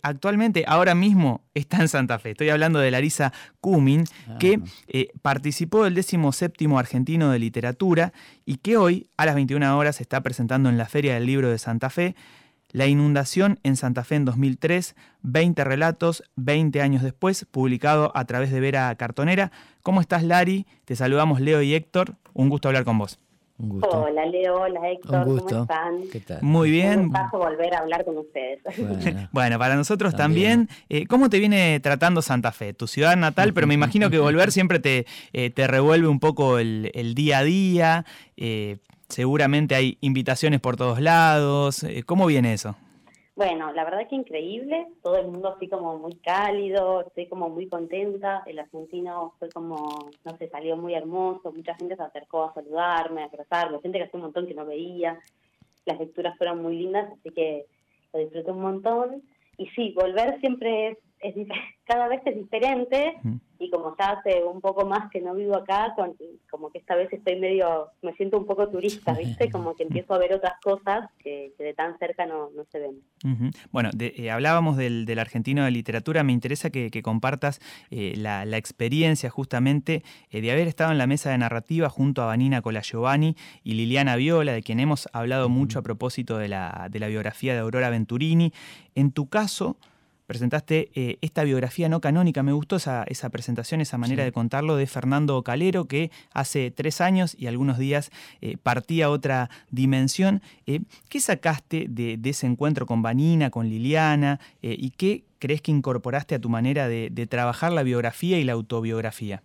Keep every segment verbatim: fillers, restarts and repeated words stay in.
actualmente, ahora mismo, está en Santa Fe. Estoy hablando de Larisa Cumin, ah. que eh, participó del décimo séptimo Argentino de Literatura y que hoy, a las veintiuna horas, se está presentando en la Feria del Libro de Santa Fe. La inundación en Santa Fe en dos mil tres, veinte relatos, veinte años después, publicado a través de Vera Cartonera. ¿Cómo estás, Lari? Te saludamos Leo y Héctor. Un gusto hablar con vos. Un gusto. Hola, Leo. Hola, Héctor. Un gusto. ¿Cómo están? ¿Qué tal? Muy bien. Un gustazo volver a hablar con ustedes. Bueno, bueno para nosotros también. también. Eh, ¿Cómo te viene tratando Santa Fe? Tu ciudad natal, pero me imagino que volver siempre te, eh, te revuelve un poco el, el día a día. Eh, seguramente hay invitaciones por todos lados. Eh, ¿Cómo viene eso? Bueno, la verdad que increíble, todo el mundo así como muy cálido, estoy como muy contenta, el argentino fue como, no sé, salió muy hermoso, mucha gente se acercó a saludarme, a abrazarme, gente que hace un montón que no veía, las lecturas fueron muy lindas, así que lo disfruté un montón, y sí, volver siempre es, es cada vez es diferente, mm. y como ya hace un poco más que no vivo acá, con, como que esta vez estoy medio, me siento un poco turista, ¿viste? Como que empiezo a ver otras cosas que, que de tan cerca no, no se ven. Uh-huh. Bueno, de, eh, hablábamos del, del Argentino de Literatura, me interesa que, que compartas eh, la, la experiencia justamente eh, de haber estado en la mesa de narrativa junto a Vanina Colagiovanni y Liliana Viola, de quien hemos hablado uh-huh. mucho a propósito de la, de la biografía de Aurora Venturini. En tu caso, presentaste eh, esta biografía no canónica, me gustó esa, esa presentación, esa manera sí. de contarlo, de Fernando Calero, que hace tres años y algunos días eh, partía a otra dimensión. Eh, ¿Qué sacaste de, de ese encuentro con Vanina, con Liliana, eh, y qué crees que incorporaste a tu manera de, de trabajar la biografía y la autobiografía?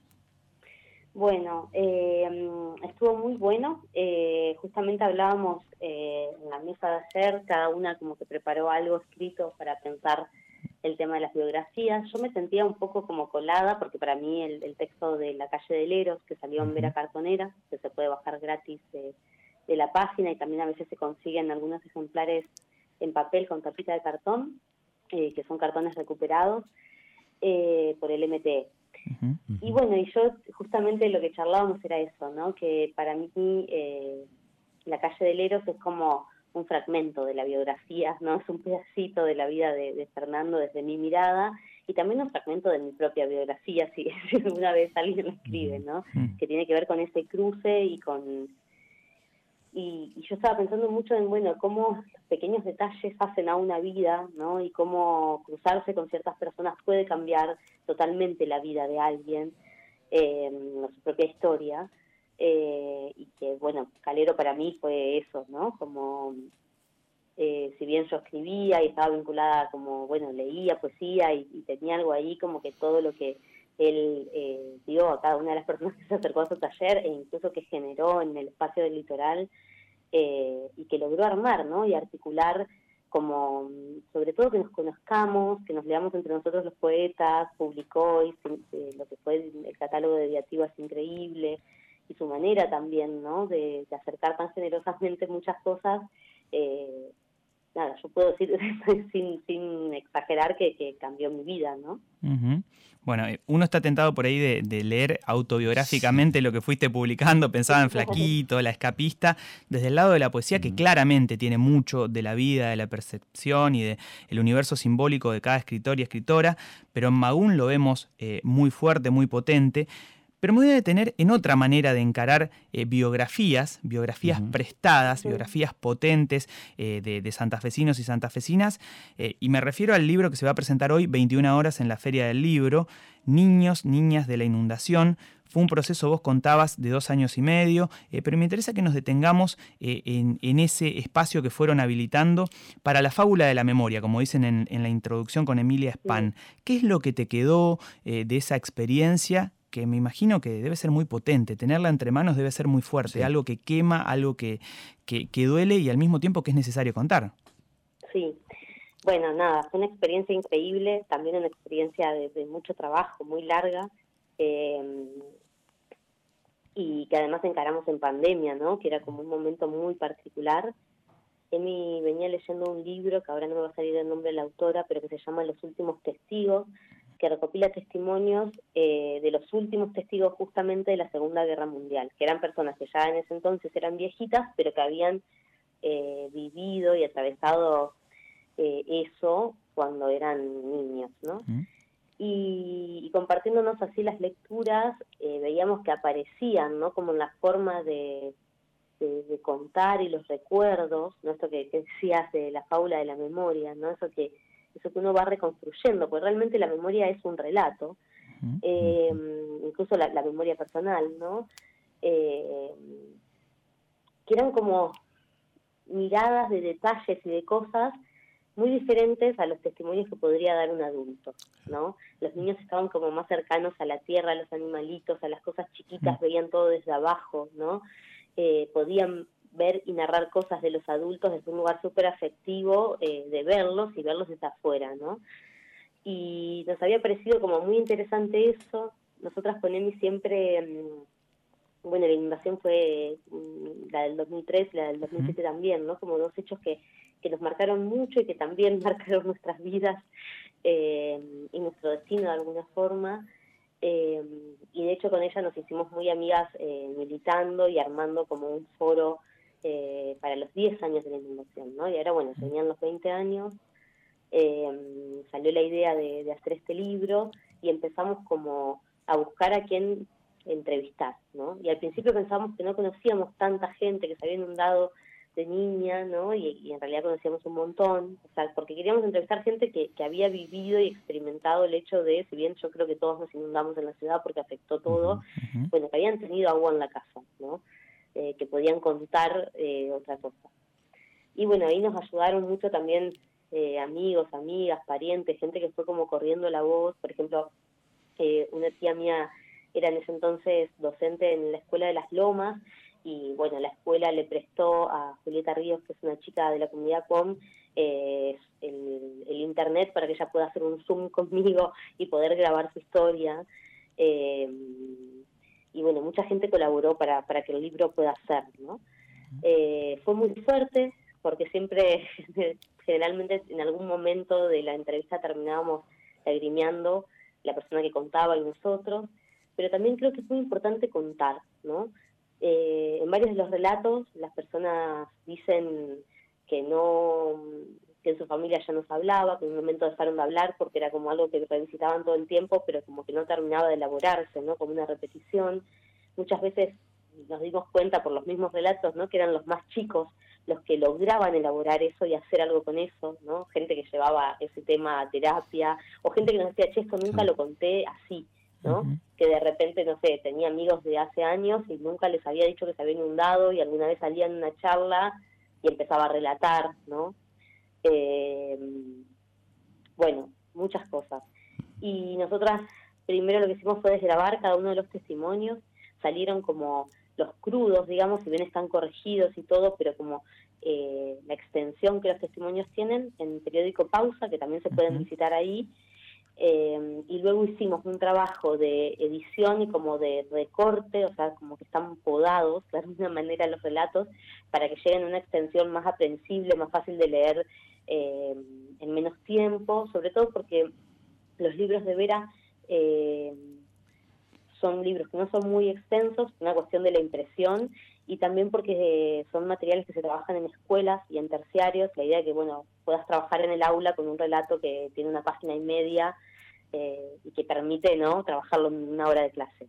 Bueno, eh, estuvo muy bueno, eh, justamente hablábamos eh, en la mesa de ayer, cada una como que preparó algo escrito para pensar el tema de las biografías. Yo me sentía un poco como colada, porque para mí el, el texto de La calle de Leros, que salió en Vera Cartonera, que se puede bajar gratis de, de la página, y también a veces se consiguen algunos ejemplares en papel con tapita de cartón, eh, que son cartones recuperados eh, por el M T E. Uh-huh, uh-huh. Y bueno, y yo justamente lo que charlábamos era eso, ¿no? Que para mí eh, La calle de Leros es como un fragmento de la biografía, ¿no? Es un pedacito de la vida de, de Fernando desde mi mirada, y también un fragmento de mi propia biografía, si, si alguna vez alguien lo escribe, ¿no? Uh-huh. Que tiene que ver con ese cruce y con... Y, y yo estaba pensando mucho en, bueno, cómo los pequeños detalles hacen a una vida, ¿no? Y cómo cruzarse con ciertas personas puede cambiar totalmente la vida de alguien, eh, su propia historia. Eh, y que, bueno, Calero para mí fue eso, ¿no? Como, eh, si bien yo escribía y estaba vinculada, como, bueno, leía poesía y, y tenía algo ahí, como que todo lo que él eh, dio a cada una de las personas que se acercó a su taller, e incluso que generó en el espacio del litoral, eh, y que logró armar, ¿no? Y articular, como, sobre todo que nos conozcamos, que nos leamos entre nosotros los poetas, publicó, y eh, lo que fue el, el catálogo de Diativa es increíble, y su manera también, ¿no? De, de acercar tan generosamente muchas cosas. eh, Nada, yo puedo decir sin, sin exagerar que, que cambió mi vida, ¿no? Uh-huh. Bueno, uno está tentado por ahí de, de leer autobiográficamente sí. lo que fuiste publicando, pensaba en Flaquito, La Escapista, desde el lado de la poesía, que claramente tiene mucho de la vida, de la percepción y del universo simbólico de cada escritor y escritora, pero en Magún lo vemos eh, muy fuerte, muy potente. Pero me voy a detener en otra manera de encarar eh, biografías, biografías uh-huh. prestadas, biografías potentes eh, de, de santafesinos y santafesinas, eh, y me refiero al libro que se va a presentar hoy, veintiuna horas en la Feria del Libro, Niños, Niñas de la Inundación. Fue un proceso, vos contabas, de dos años y medio, eh, pero me interesa que nos detengamos eh, en, en ese espacio que fueron habilitando para la fábula de la memoria, como dicen en, en la introducción con Emilia Span. ¿Qué es lo que te quedó eh, de esa experiencia? Que me imagino que debe ser muy potente, tenerla entre manos debe ser muy fuerte, sí. algo que quema, algo que, que, que duele y al mismo tiempo que es necesario contar. Sí, bueno, nada, fue una experiencia increíble, también una experiencia de, de mucho trabajo, muy larga, eh, y que además encaramos en pandemia, ¿no? Que era como un momento muy particular. Emi venía leyendo un libro, que ahora no me va a salir el nombre de la autora, pero que se llama Los últimos testigos, que recopila testimonios eh, de los últimos testigos justamente de la Segunda Guerra Mundial, que eran personas que ya en ese entonces eran viejitas, pero que habían eh, vivido y atravesado eh, eso cuando eran niños, ¿no? Mm. Y, y compartiéndonos así las lecturas, eh, veíamos que aparecían, ¿no? Como en la forma de, de, de contar y los recuerdos, ¿no? Esto que, que decías de la fábula de la memoria, ¿no? Eso que, eso que uno va reconstruyendo, porque realmente la memoria es un relato, Mm. eh, incluso la, la memoria personal, ¿no? Eh, que eran como miradas de detalles y de cosas muy diferentes a los testimonios que podría dar un adulto, ¿no? Los niños estaban como más cercanos a la tierra, a los animalitos, a las cosas chiquitas, veían todo desde abajo, ¿no? Eh, podían ver y narrar cosas de los adultos desde un lugar súper afectivo, eh, de verlos y verlos desde afuera, ¿no? Y nos había parecido como muy interesante eso. Nosotras con Emi siempre, mmm, bueno, la inundación fue mmm, la del dos mil tres y la del dos mil siete también, ¿no? Como dos hechos que, que nos marcaron mucho y que también marcaron nuestras vidas eh, y nuestro destino de alguna forma. Eh, y de hecho con ella nos hicimos muy amigas eh, militando y armando como un foro eh, para los diez años de la inundación, ¿no? Y ahora, bueno, tenían los veinte años, eh, salió la idea de, de hacer este libro y empezamos como a buscar a quién entrevistar, ¿no? Y al principio pensábamos que no conocíamos tanta gente, que se había inundado de niña, ¿no? Y, y en realidad conocíamos un montón, o sea, porque queríamos entrevistar gente que, que había vivido y experimentado el hecho de, si bien yo creo que todos nos inundamos en la ciudad porque afectó todo, Uh-huh. bueno, que habían tenido agua en la casa, ¿no? Eh, que podían contar eh, otra cosa. Y bueno, ahí nos ayudaron mucho también eh, amigos, amigas, parientes, gente que fue como corriendo la voz. Por ejemplo, eh, una tía mía era en ese entonces docente en la Escuela de las Lomas, y bueno, la escuela le prestó a Julieta Ríos, que es una chica de la comunidad C O M, eh, el, el internet para que ella pueda hacer un Zoom conmigo y poder grabar su historia. Eh, y bueno, mucha gente colaboró para, para que el libro pueda ser, ¿no? Eh, fue muy fuerte, porque siempre, generalmente en algún momento de la entrevista terminábamos lagrimeando, la persona que contaba y nosotros, pero también creo que es muy importante contar, ¿no? Eh, en varios de los relatos las personas dicen que no, que en su familia ya no se hablaba, que en un momento dejaron de hablar porque era como algo que revisitaban todo el tiempo, pero como que no terminaba de elaborarse, ¿no? Como una repetición. Muchas veces nos dimos cuenta por los mismos relatos, ¿no? Que eran los más chicos los que lograban elaborar eso y hacer algo con eso, ¿no? Gente que llevaba ese tema a terapia, o gente que nos decía, che, esto nunca lo conté así, ¿no? Uh-huh. Que de repente, no sé, tenía amigos de hace años y nunca les había dicho que se había inundado, y alguna vez salía en una charla y empezaba a relatar, ¿no? Eh, bueno, muchas cosas. Y nosotras primero lo que hicimos fue desgrabar cada uno de los testimonios. Salieron como los crudos, digamos, si bien están corregidos y todo, pero como eh, la extensión que los testimonios tienen en periódico Pausa, que también se pueden visitar ahí. Eh, y luego hicimos un trabajo de edición y como de recorte, o sea, como que están podados de alguna manera los relatos para que lleguen a una extensión más aprensible, más fácil de leer eh, en menos tiempo, sobre todo porque los libros de Vera eh, son libros que no son muy extensos, una cuestión de la impresión, y también porque eh, son materiales que se trabajan en escuelas y en terciarios. La idea de que, bueno, puedas trabajar en el aula con un relato que tiene una página y media eh, y que permite, ¿no?, trabajarlo en una hora de clase.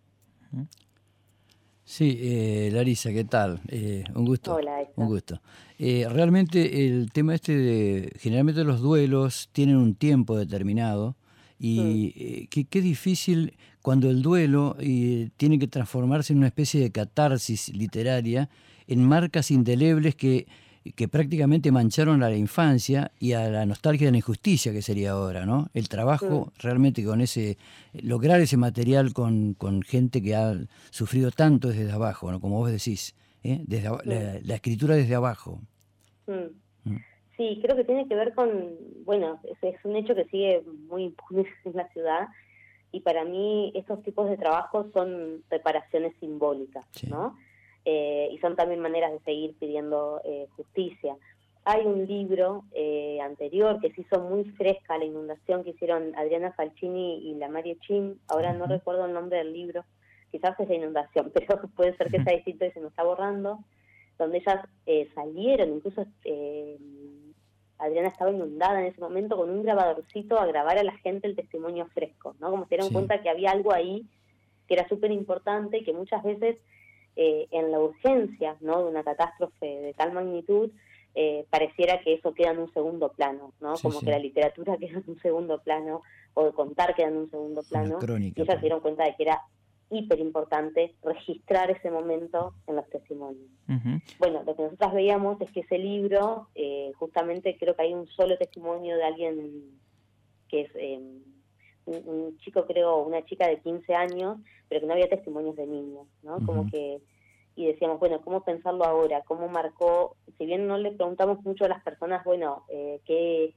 Sí, eh, Larisa, ¿qué tal? Eh, un gusto. Hola, Héctor. Un gusto. Eh, realmente el tema este de, generalmente los duelos tienen un tiempo determinado, y eh, qué, qué difícil cuando el duelo eh, tiene que transformarse en una especie de catarsis literaria, en marcas indelebles que, que prácticamente mancharon a la infancia y a la nostalgia de la injusticia que sería ahora, ¿no? El trabajo Mm. realmente con ese, lograr ese material con, con gente que ha sufrido tanto desde abajo, ¿no? Como vos decís, ¿eh? Desde, Mm. la, la escritura desde abajo. Mm. Mm. Sí, creo que tiene que ver con, bueno, es, es un hecho que sigue muy impune en la ciudad, y para mí estos tipos de trabajos son reparaciones simbólicas, Sí. ¿no? Eh, y son también maneras de seguir pidiendo eh, justicia. Hay un libro eh, anterior que se hizo muy fresca, la inundación, que hicieron Adriana Falcini y la Mario Chin, ahora no Uh-huh. recuerdo el nombre del libro, quizás es la inundación, pero puede ser que sea distinto y se me está borrando, donde ellas eh, salieron, incluso eh, Adriana estaba inundada en ese momento con un grabadorcito a grabar a la gente el testimonio fresco, ¿no? Como se dieron Sí. cuenta que había algo ahí que era súper importante y que muchas veces eh, en la urgencia, ¿no?, de una catástrofe de tal magnitud, eh, pareciera que eso queda en un segundo plano, ¿no? Sí, Como sí. que la literatura queda en un segundo plano, o de contar queda en un segundo plano. Crónica, y ellas se dieron cuenta de que era hiper importante registrar ese momento en los testimonios. Uh-huh. Bueno, lo que nosotros veíamos es que ese libro, eh, justamente creo que hay un solo testimonio de alguien que es eh, un, un chico, creo, una chica de quince años, pero que no había testimonios de niños, ¿no? Uh-huh. Como que, y decíamos, bueno, ¿cómo pensarlo ahora? ¿Cómo marcó? Si bien no le preguntamos mucho a las personas, bueno, eh, ¿qué,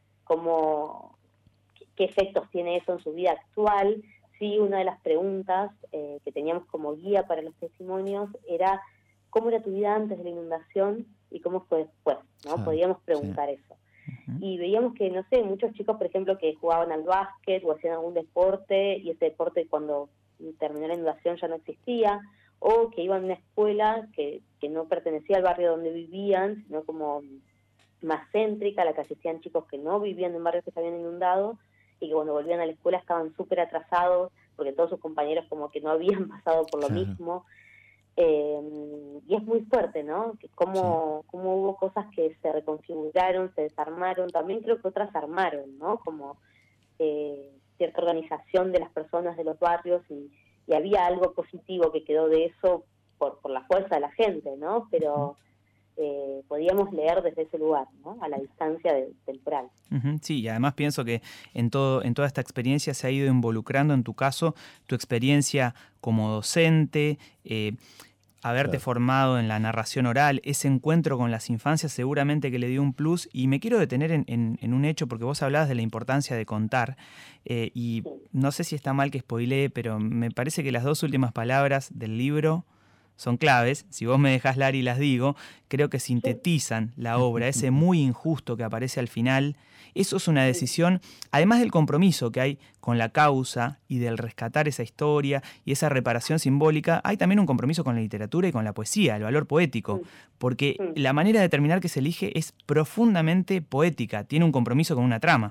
cómo, qué efectos tiene eso en su vida actual? Sí, una de las preguntas eh, que teníamos como guía para los testimonios era cómo era tu vida antes de la inundación y cómo fue después, ¿no? Sí, Podíamos preguntar sí. eso. Uh-huh. Y veíamos que, no sé, muchos chicos, por ejemplo, que jugaban al básquet o hacían algún deporte, y ese deporte cuando terminó la inundación ya no existía, o que iban a una escuela que, que no pertenecía al barrio donde vivían, sino como más céntrica, a la que asistían chicos que no vivían en barrios que se habían inundado, y que cuando volvían a la escuela estaban súper atrasados, porque todos sus compañeros como que no habían pasado por lo claro. mismo. Eh, y es muy fuerte, ¿no? Que cómo, sí. cómo hubo cosas que se reconfiguraron, se desarmaron, también creo que otras armaron, ¿no? Como eh, cierta organización de las personas de los barrios, y, y había algo positivo que quedó de eso por, por la fuerza de la gente, ¿no? Pero Eh, podíamos leer desde ese lugar, ¿no? A la distancia de, temporal. Uh-huh, sí, y además pienso que en todo, en toda esta experiencia se ha ido involucrando, en tu caso, tu experiencia como docente, eh, haberte claro. formado en la narración oral, ese encuentro con las infancias seguramente que le dio un plus. Y me quiero detener en, en, en un hecho, porque vos hablabas de la importancia de contar, eh, y sí. no sé si está mal que spoilee, pero me parece que las dos últimas palabras del libro son claves. Si vos me dejás, Lari, las digo, creo que sintetizan la obra, ese muy injusto que aparece al final. Eso es una decisión, además del compromiso que hay con la causa y del rescatar esa historia y esa reparación simbólica, hay también un compromiso con la literatura y con la poesía, el valor poético, porque la manera de terminar que se elige es profundamente poética, tiene un compromiso con una trama.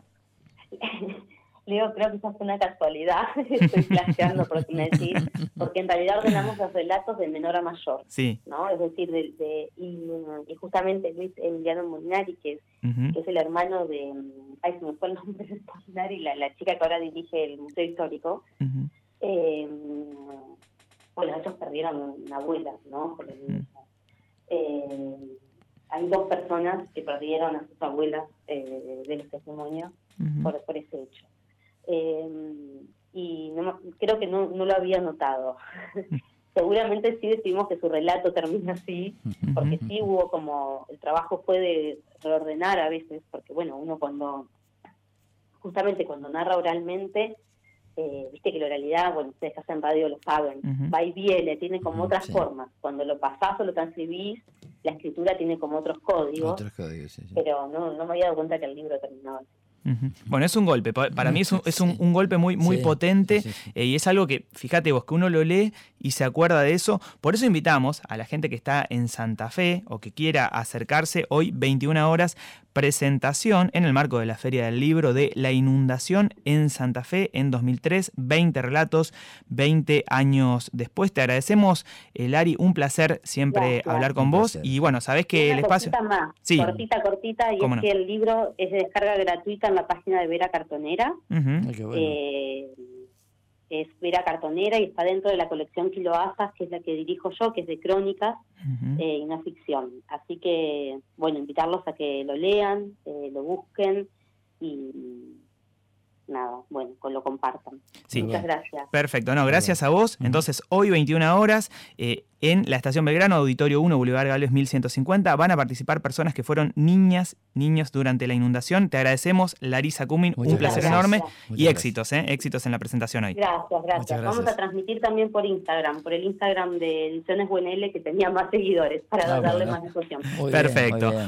Leo, creo que eso fue una casualidad, estoy flasheando por me decís, porque en realidad ordenamos los relatos de menor a mayor, sí. ¿no? Es decir, de, de, y, y justamente Luis Emiliano Molinari, que es, uh-huh. que es el hermano de, ay, se me fue el nombre de Molinari, la, la chica que ahora dirige el Museo Histórico, uh-huh. eh, bueno, ellos perdieron una abuela, ¿no? Por el mismo. Uh-huh. eh, hay dos personas que perdieron a sus abuelas eh, de los testimonios uh-huh. por, por ese hecho. Eh, y no, creo que no, no lo había notado. Seguramente sí decidimos que su relato termina así, porque sí hubo como, el trabajo fue de reordenar a veces, porque bueno, uno cuando, justamente cuando narra oralmente, eh, viste que la oralidad, bueno, ustedes que hacen radio lo saben, uh-huh. va y viene, tiene como uh-huh, otras sí. formas. Cuando lo pasás o lo transcribís, la escritura tiene como otros códigos, otros códigos sí, sí. pero no, no me había dado cuenta que el libro terminaba así. Uh-huh. Bueno, es un golpe, para mí es un, es un, un golpe muy, muy sí, potente sí, sí. Eh, y es algo que, fíjate vos, que uno lo lee y se acuerda de eso. Por eso invitamos a la gente que está en Santa Fe o que quiera acercarse hoy, veintiuna horas, presentación en el marco de la Feria del Libro de La Inundación en Santa Fe en dos mil tres, veinte relatos, veinte años después. Te agradecemos, eh, Lari, un placer siempre Gracias. hablar con un vos placer. Y bueno, sabés que Una el espacio... Más, sí. cortita, cortita, y es no? que el libro es de descarga gratuita en la página de Vera Cartonera. Uh-huh. Ay, qué bueno. eh, es Vera Cartonera y está dentro de la colección Kiloasas, que es la que dirijo yo, que es de crónicas uh-huh. eh, y no ficción. Así que, bueno, invitarlos a que lo lean, eh, lo busquen y nada, bueno, pues lo compartan. Sí. Muchas gracias. Perfecto, no, gracias a vos. Entonces, hoy veintiuna horas, eh, en la Estación Belgrano, Auditorio uno, Boulevard Galvez mil ciento cincuenta, van a participar personas que fueron niñas, niños durante la inundación. Te agradecemos, Larisa Cumin, Muchas un placer gracias. enorme Muchas y éxitos, ¿eh? éxitos en la presentación hoy. Gracias, gracias, gracias. Vamos a transmitir también por Instagram, por el Instagram de Ediciones U N L, que tenía más seguidores, para ah, darle bueno. más difusión. Perfecto.